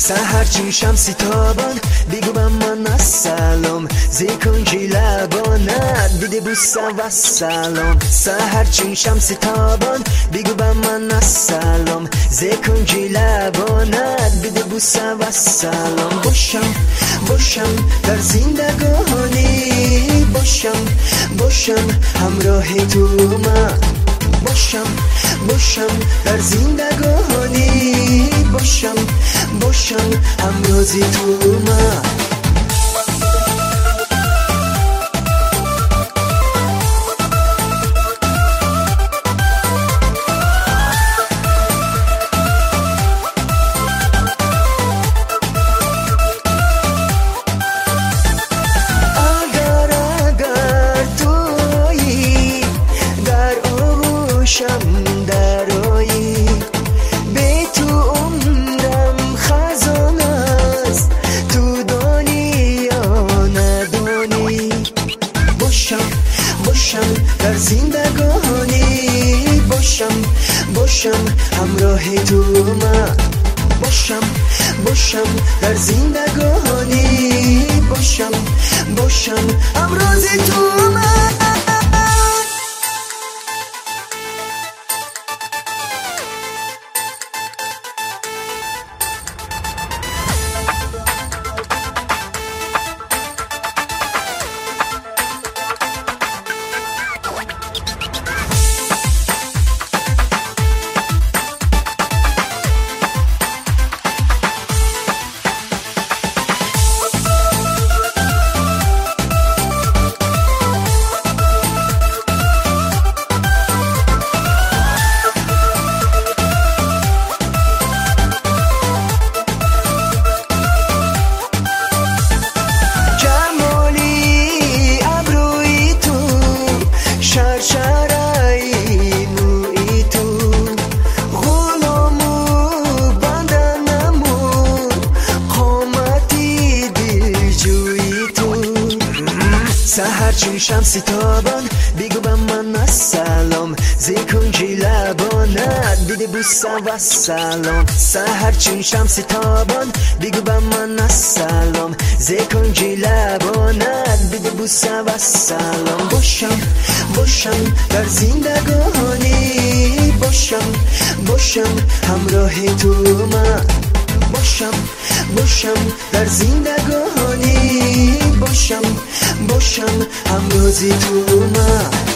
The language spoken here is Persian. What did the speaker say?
سحر چون شمسی تابان بگو به من السلام زی کنجی لبانت بیده بوسه و سلام. سحر چون شمسی تابان بگو به من السلام زی کنجی لبانت بیده بوسه و سلام. باشم در زندگانی، باشم همراه تو من. باشم در زندگانی، باشم همراه تو من. درایی به تو عمرم خزانه است، تو دانی یا ندانی. باشم در زندگانی، باشم همراه تو من. باشم در زندگانی، باشم همراه تو من. سحر چون شمسی تابان بگو به من السلام زی کنجی لبانت بیده بوسه و سلام. سحر چون شمسی تابان بگو به من السلام زی کنجی لبانت بیده بوسه و سلام. باشم در زندگانی، باشم همراه تو من. باشم در زندگانی، باشم همراه تو من.